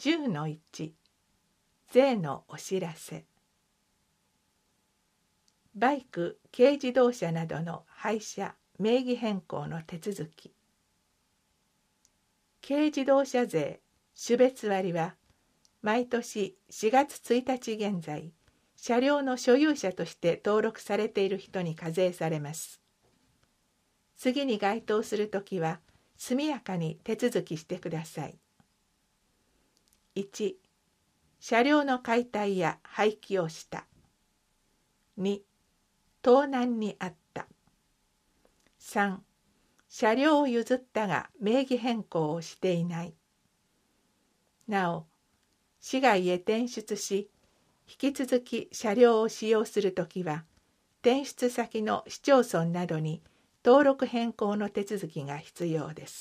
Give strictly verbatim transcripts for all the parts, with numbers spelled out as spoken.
じゅうのいち 税のお知らせ。バイク・軽自動車などの廃車・名義変更の手続き。軽自動車税種別割は毎年しがつついたち現在、車両の所有者として登録されている人に課税されます。次に該当するときは速やかに手続きしてください。いち、車両の解体や廃棄をした。に、盗難にあった。さん、車両を譲ったが名義変更をしていない。なお、市外へ転出し、引き続き車両を使用するときは、転出先の市町村などに登録変更の手続きが必要です。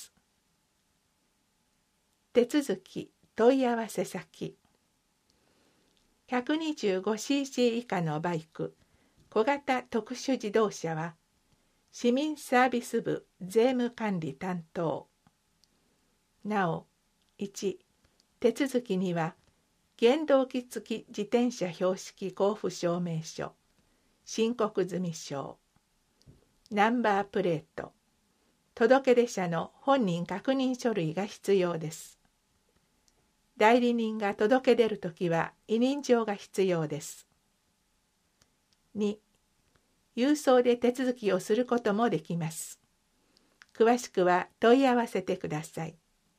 手続き問い合わせ先。ひゃくにじゅうごシーシー 以下のバイク、小型特殊自動車は、市民サービス部税務管理担当。なお、いち、手続きには、原動機付き自転車標識交付証明書、申告済証、ナンバープレート、届出者の本人確認書類が必要です。代理人が届け出るときは委任状が必要です。に、郵送で手続きをすることもできます。詳しくは問い合わせてください。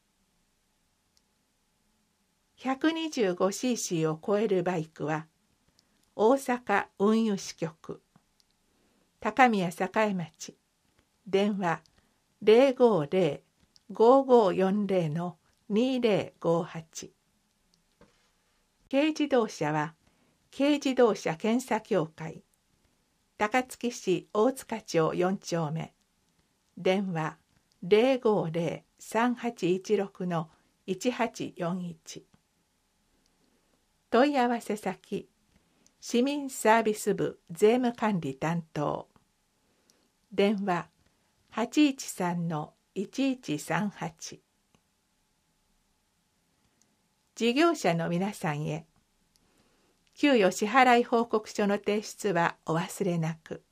ひゃくにじゅうごシーシー を超えるバイクは、大阪運輸支局、高宮栄町、電話 ゼロごゼロ ごごよんゼロ のにゼロごはち。軽自動車は、軽自動車検査協会、高槻市大塚町よん丁目、電話 ゼロごゼロ さんはちいちろく のいちはちよんいち。問い合わせ先、市民サービス部税務管理担当、電話 はちいちさん のいちいちさんはち。事業者の皆さんへ、給与支払い報告書の提出はお忘れなく。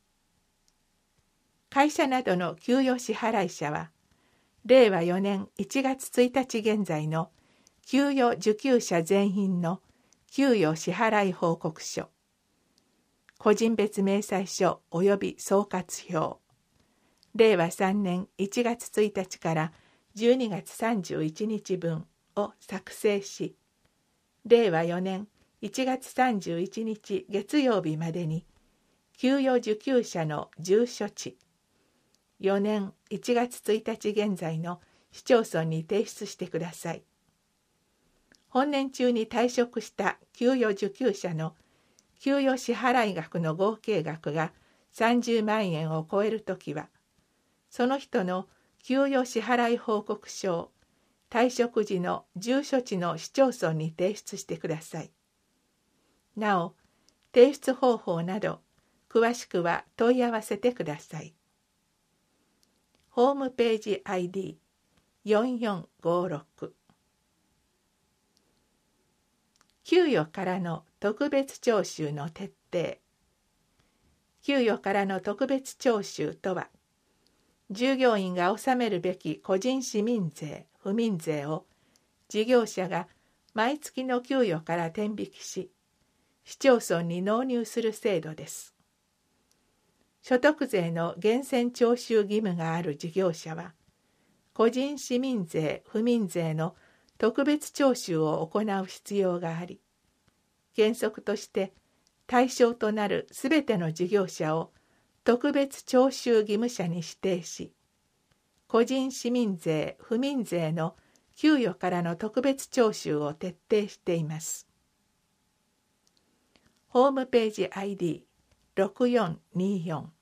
会社などの給与支払い者は、れいわよねんいちがつついたち現在の給与受給者全員の給与支払い報告書、個人別明細書及び総括表、れいわさんねんいちがつついたちからじゅうにがつさんじゅういちにちぶんを作成し、れいわよねんいちがつさんじゅういちにち月曜日までに給与受給者の住所地、よねんいちがつついたち現在の市町村に提出してください。本年中に退職した給与受給者の給与支払い額の合計額がさんじゅうまんえんを超えるときは、その人の給与支払い報告書を退職時の住所地の市町村に提出してください。なお、提出方法など詳しくは問い合わせてください。ホームページ アイディーよんよんごろく。給与からの特別徴収の徹底。給与からの特別徴収とは、従業員が納めるべき個人市民税、不民税を事業者が毎月の給与から天引きし、市町村に納入する制度です。所得税の源泉徴収義務がある事業者は、個人市民税、不民税の特別徴収を行う必要があり、原則として対象となるすべての事業者を特別徴収義務者に指定し、個人市民税、不民税の給与からの特別徴収を徹底しています。ホームページ アイディーろくよんによん。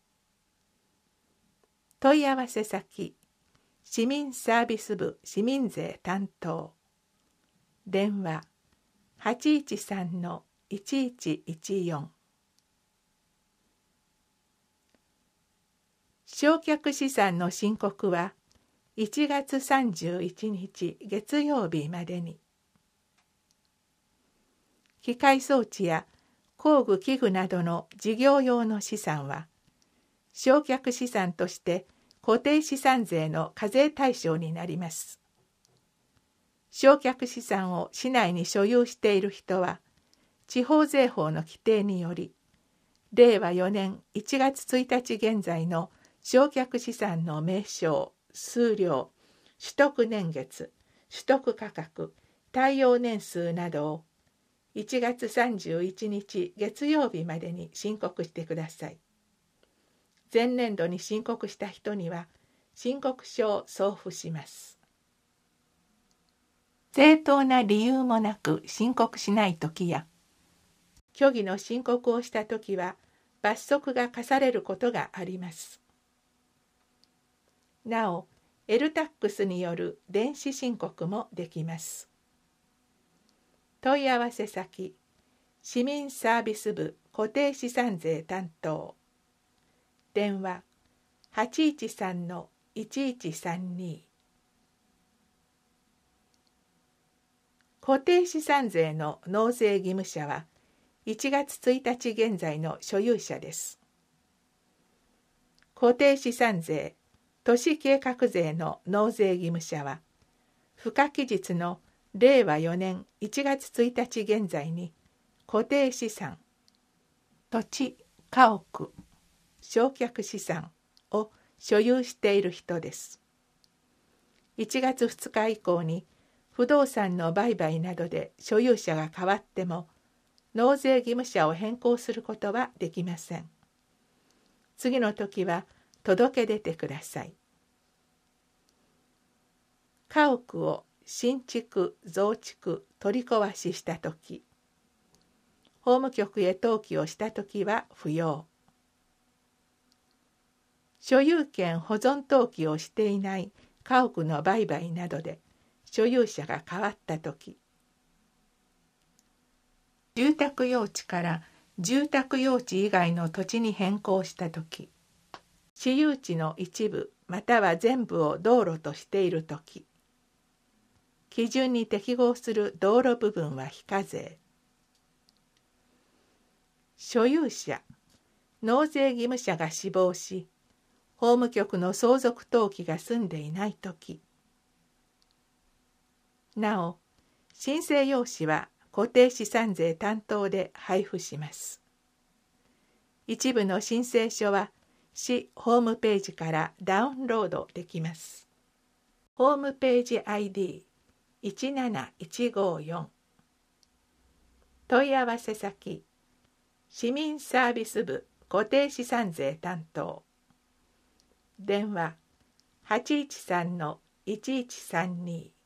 問い合わせ先、市民サービス部市民税担当、電話 はちいちさん のいちいちいちよん。償却資産の申告はいちがつさんじゅういちにち月曜日までに。 機械装置や工具器具などの事業用の資産は、償却資産として固定資産税の課税対象になります。償却資産を市内に所有している人は、地方税法の規定により、れいわよねんいちがつついたち現在の償却資産の名称、数量、取得年月、取得価格、耐用年数などをいちがつさんじゅういちにち月曜日までに申告してください。前年度に申告した人には申告書を送付します。正当な理由もなく申告しないときや、虚偽の申告をしたときは罰則が課されることがあります。なお、エルタックスによる電子申告もできます。問い合わせ先、市民サービス部固定資産税担当。電話 はちいちさんのいちいちさんに。固定資産税の納税義務者はいちがつついたち現在の所有者です。固定資産税、都市計画税の納税義務者は、付加期日のれいわよねんいちがつついたち現在に固定資産、土地、家屋、償却資産を所有している人です。いちがつふつか以降に不動産の売買などで所有者が変わっても、納税義務者を変更することはできません。次の時は届け出てください。家屋を新築、増築、取り壊ししたとき、法務局へ登記をしたときは不要。所有権保存登記をしていない家屋の売買などで所有者が変わったとき、住宅用地から住宅用地以外の土地に変更したとき、私有地の一部または全部を道路としているとき、基準に適合する道路部分は非課税。所有者、納税義務者が死亡し、法務局の相続登記が済んでいないとき。なお、申請用紙は固定資産税担当で配布します。一部の申請書は市ホームページからダウンロードできます。ホームページ アイディーいちなないちごよん。問い合わせ先、市民サービス部固定資産税担当。電話 はちいちさんのいちいちさんに。